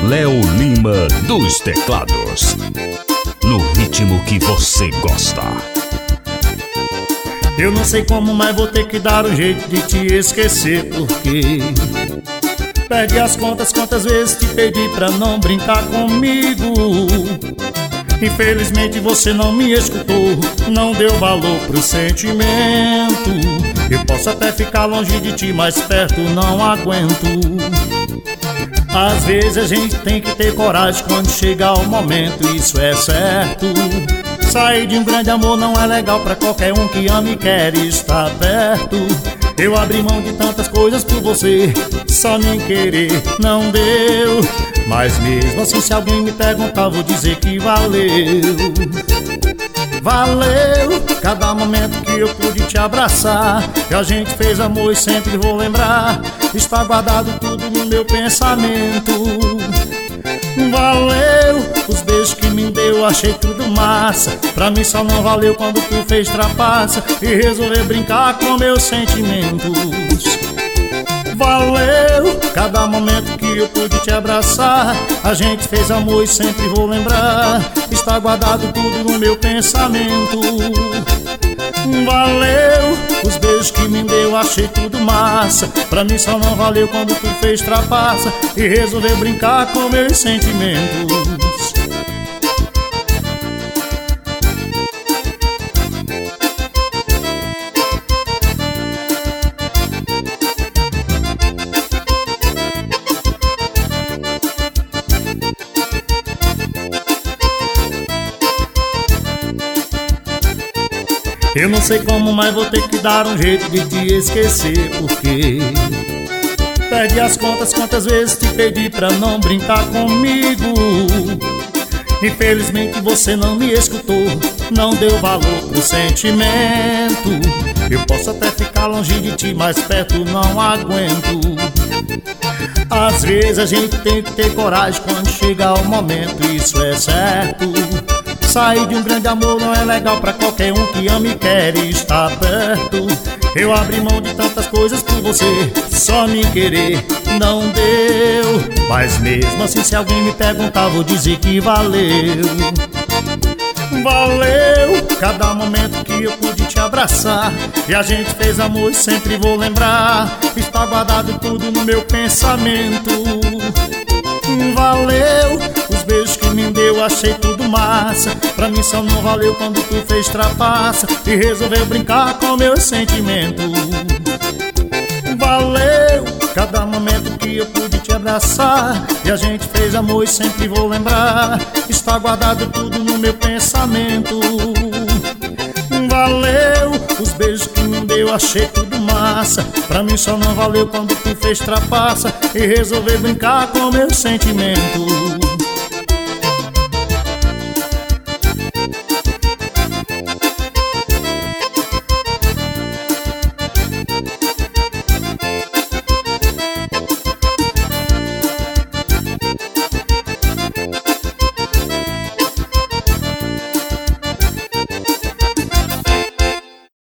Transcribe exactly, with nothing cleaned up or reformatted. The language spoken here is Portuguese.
Léo Lima dos teclados, no ritmo que você gosta. Eu não sei como, mas vou ter que dar um jeito de te esquecer, porque perdi as contas quantas vezes te pedi pra não brincar comigo. Infelizmente você não me escutou, não deu valor pro sentimento. Eu posso até ficar longe de ti, mas perto não aguento. Às vezes a gente tem que ter coragem quando chegar o momento, isso é certo. Sair de um grande amor não é legal pra qualquer um que ama e quer estar perto. Eu abri mão de tantas coisas por você, só me querer não deu. Mas mesmo assim, se alguém me perguntar, vou dizer que valeu. Valeu cada momento que eu pude te abraçar, que a gente fez amor e sempre vou lembrar. Está guardado tudo no meu pensamento. Valeu os beijos que me deu, achei tudo massa. Pra mim só não valeu quando tu fez trapaça e resolveu brincar com meus sentimentos. Valeu cada momento que eu pude te abraçar, a gente fez amor e sempre vou lembrar. Está guardado tudo no meu pensamento. Valeu os beijos que me deu, achei tudo massa. Pra mim só não valeu quando tu fez trapaça e resolveu brincar com meus sentimentos. Eu não sei como, mas vou ter que dar um jeito de te esquecer, porque perdi as contas quantas vezes te pedi pra não brincar comigo. Infelizmente você não me escutou, não deu valor pro sentimento. Eu posso até ficar longe de ti, mas perto não aguento. Às vezes a gente tem que ter coragem quando chegar o momento, isso é certo. Sair de um grande amor não é legal pra qualquer um que ama e quer estar perto. Eu abri mão de tantas coisas por você, só me querer não deu. Mas mesmo assim, se alguém me perguntar, vou dizer que valeu. Valeu cada momento que eu pude te abraçar, e a gente fez amor e sempre vou lembrar. Está guardado tudo no meu pensamento. Valeu os beijos que me deu, achei tudo massa. Pra mim só não valeu quando tu fez trapaça e resolveu brincar com meus sentimentos. Valeu cada momento que eu pude te abraçar, e a gente fez amor e sempre vou lembrar. Está guardado tudo no meu pensamento. Valeu os beijos que me deu, achei tudo massa. Pra mim só não valeu quando tu fez trapaça e resolveu brincar com meus sentimentos.